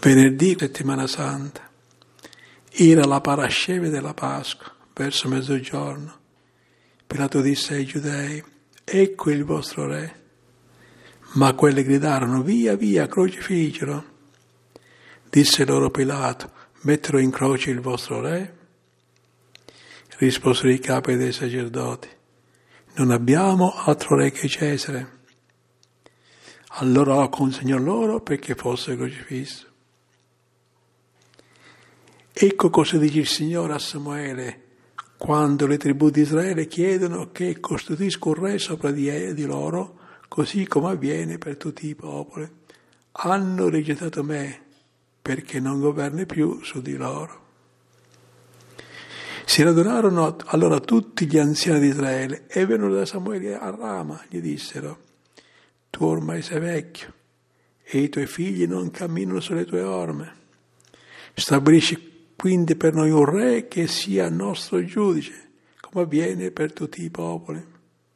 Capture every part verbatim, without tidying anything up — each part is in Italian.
Venerdì, settimana santa, era la parasceve della Pasqua, verso mezzogiorno. Pilato disse ai giudei: ecco il vostro re. Ma quelli gridarono: via, via, crocifiggilo. Disse loro Pilato: metterò in croce il vostro re? Risposero i capi dei sacerdoti: non abbiamo altro re che Cesare. Allora lo consegnò loro perché fosse crocifisso. Ecco cosa dice il Signore a Samuele quando le tribù di Israele chiedono che costituisca un re sopra di, di loro, così come avviene per tutti i popoli. Hanno rigettato me perché non governi più su di loro. Si radunarono allora tutti gli anziani di Israele e vennero da Samuele a Rama, gli dissero: tu ormai sei vecchio e i tuoi figli non camminano sulle tue orme. Stabilisci quindi per noi un re che sia nostro giudice, come avviene per tutti i popoli.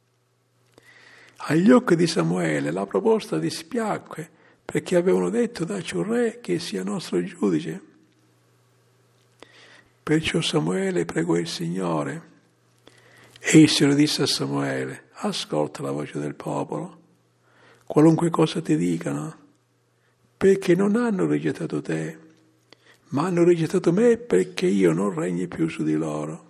Agli occhi di Samuele la proposta dispiacque, perché avevano detto: dacci un re che sia nostro giudice. Perciò Samuele pregò il Signore. Essi lo disse a Samuele: ascolta la voce del popolo, qualunque cosa ti dicano, perché non hanno rigettato te, ma hanno rigettato me perché io non regni più su di loro.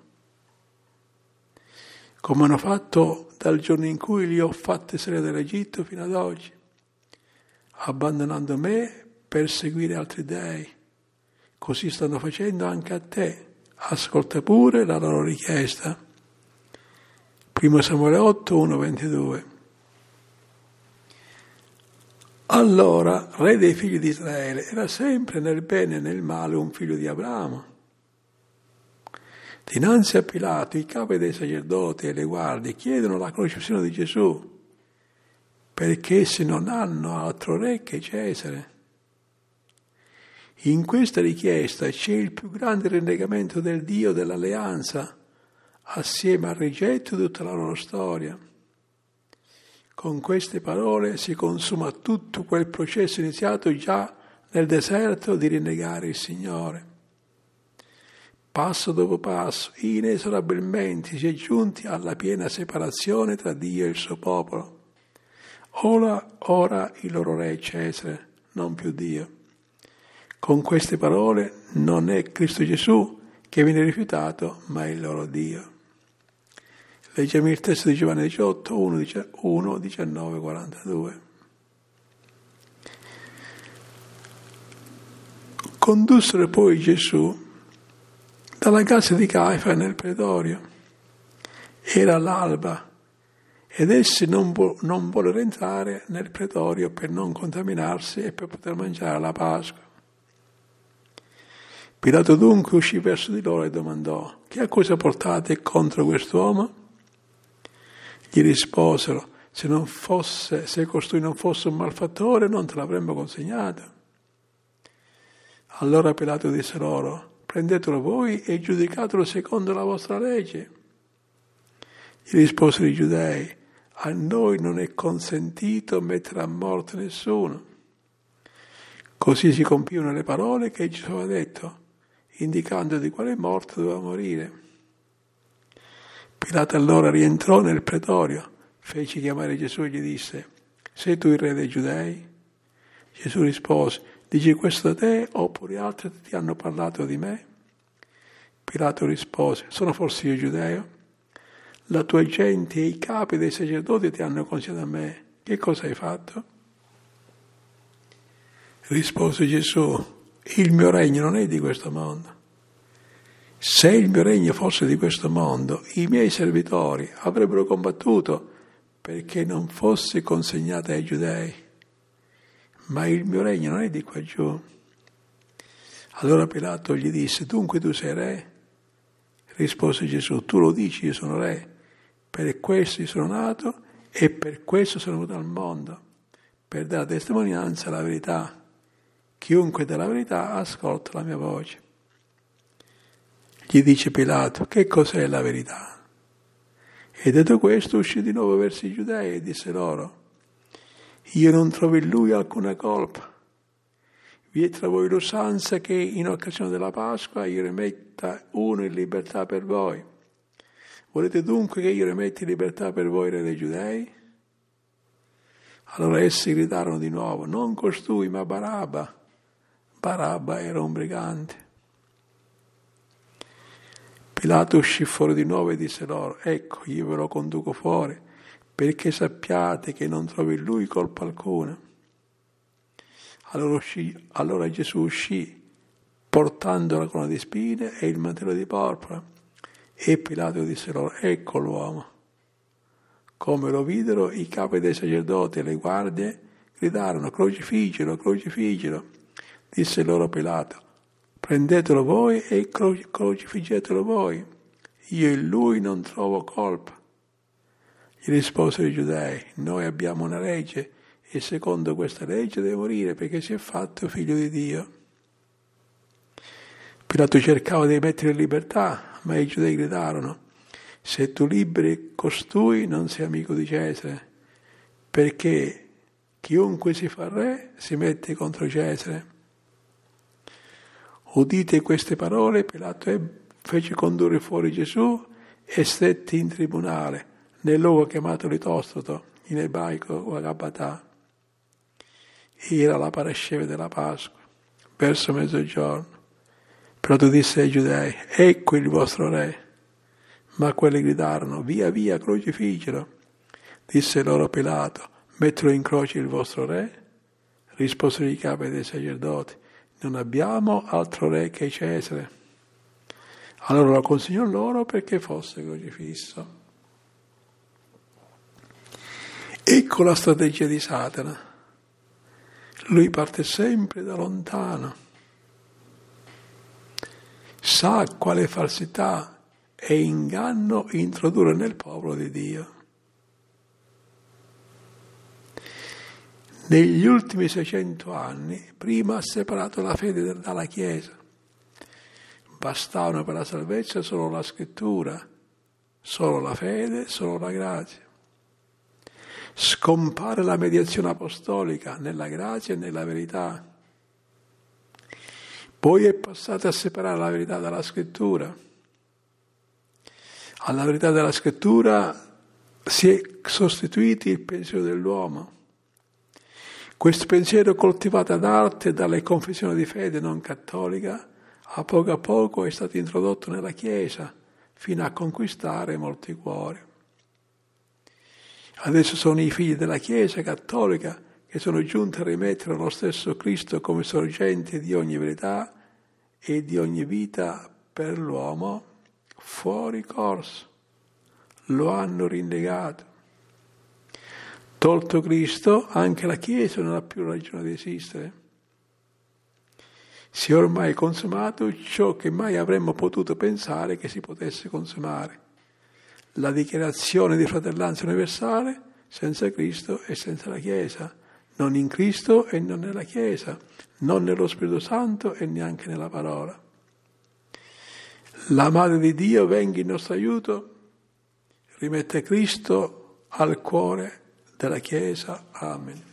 Come hanno fatto dal giorno in cui li ho fatti salire dall'Egitto fino ad oggi, abbandonando me per seguire altri dei. Così stanno facendo anche a te. Ascolta pure la loro richiesta. Primo Samuele otto, uno ventidue. Allora, re dei figli di Israele, era sempre nel bene e nel male un figlio di Abramo. Dinanzi a Pilato, i capi dei sacerdoti e le guardie chiedono la crocifissione di Gesù, perché essi non hanno altro re che Cesare. In questa richiesta c'è il più grande rinnegamento del Dio dell'alleanza, assieme al rigetto di tutta la loro storia. Con queste parole si consuma tutto quel processo iniziato già nel deserto di rinnegare il Signore. Passo dopo passo, inesorabilmente si è giunti alla piena separazione tra Dio e il suo popolo. Ora, ora il loro re è Cesare, non più Dio. Con queste parole non è Cristo Gesù che viene rifiutato, ma il loro Dio. Leggiamo il testo di Giovanni diciotto, uno, diciannove, quarantadue. Condussero poi Gesù dalla casa di Caifa nel pretorio. Era l'alba ed essi non, vo- non vollero entrare nel pretorio per non contaminarsi e per poter mangiare la Pasqua. Pilato dunque uscì verso di loro e domandò: che accusa portate contro quest'uomo? Gli risposero: se non fosse, se costui non fosse un malfattore, non te l'avremmo consegnato. Allora Pilato disse loro: prendetelo voi e giudicatelo secondo la vostra legge. Gli risposero i giudei: a noi non è consentito mettere a morte nessuno. Così si compiono le parole che Gesù aveva detto, indicando di quale morte doveva morire. Pilato allora rientrò nel pretorio, fece chiamare Gesù e gli disse: sei tu il re dei Giudei? Gesù rispose: dici questo da te oppure altri ti hanno parlato di me? Pilato rispose: sono forse io giudeo? La tua gente e i capi dei sacerdoti ti hanno consegnato a me. Che cosa hai fatto? Rispose Gesù: il mio regno non è di questo mondo. Se il mio regno fosse di questo mondo, i miei servitori avrebbero combattuto perché non fosse consegnata ai giudei. Ma il mio regno non è di qua giù. Allora Pilato gli disse: dunque tu sei re? Rispose Gesù: tu lo dici, io sono re. Per questo io sono nato e per questo sono venuto al mondo, per dare testimonianza alla verità. Chiunque dà la verità ascolta la mia voce. Gli dice Pilato: che cos'è la verità? E detto questo uscì di nuovo verso i giudei e disse loro: io non trovo in lui alcuna colpa. Vi è tra voi l'usanza che in occasione della Pasqua io rimetta uno in libertà per voi. Volete dunque che io rimetta in libertà per voi, re dei Giudei? Allora essi gridarono di nuovo, non costui, ma Barabba. Barabba era un brigante. Pilato uscì fuori di nuovo e disse loro, ecco, io ve lo conduco fuori, perché sappiate che non trovo in lui colpa alcuna. Allora, uscì, allora Gesù uscì, portando la corona di spine e il mantello di porpora, e Pilato disse loro, ecco l'uomo. Come lo videro, i capi dei sacerdoti e le guardie gridarono, crocifiggilo, crocifiggilo. Disse loro Pilato, prendetelo voi e crocifiggetelo voi. Io in lui non trovo colpa. Gli risposero i giudei, noi abbiamo una legge e secondo questa legge deve morire perché si è fatto figlio di Dio. Pilato cercava di mettere in libertà, ma i giudei gridarono, se tu liberi costui non sei amico di Cesare, perché chiunque si fa re si mette contro Cesare. Udite queste parole, Pilato fece condurre fuori Gesù e stette in tribunale, nel luogo chiamato Litostrato, in ebraico o Gabatà. Era la parasceve della Pasqua, verso mezzogiorno. Pilato disse ai giudei, ecco il vostro re. Ma quelli gridarono, via via, crocifiggilo. Disse loro Pilato, mettelo in croce il vostro re? Risposero i capi dei sacerdoti, non abbiamo altro re che Cesare. Allora lo consegnò loro perché fosse crocifisso. Ecco la strategia di Satana. Lui parte sempre da lontano. Sa quale falsità e inganno introdurre nel popolo di Dio. Negli ultimi seicento anni, prima ha separato la fede dalla Chiesa. Bastavano per la salvezza solo la scrittura, solo la fede, solo la grazia. Scompare la mediazione apostolica nella grazia e nella verità. Poi è passato a separare la verità dalla scrittura. Alla verità della scrittura si è sostituito il pensiero dell'uomo. Questo pensiero coltivato ad arte dalle confessioni di fede non cattolica, a poco a poco è stato introdotto nella Chiesa, fino a conquistare molti cuori. Adesso sono i figli della Chiesa cattolica che sono giunti a rimettere lo stesso Cristo come sorgente di ogni verità e di ogni vita per l'uomo fuori corso. Lo hanno rinnegato. Tolto Cristo, anche la Chiesa non ha più ragione di esistere. Si è ormai consumato ciò che mai avremmo potuto pensare che si potesse consumare. La dichiarazione di fratellanza universale senza Cristo e senza la Chiesa, non in Cristo e non nella Chiesa, non nello Spirito Santo e neanche nella parola. La Madre di Dio venga in nostro aiuto, rimette Cristo al cuore della Chiesa. Amen.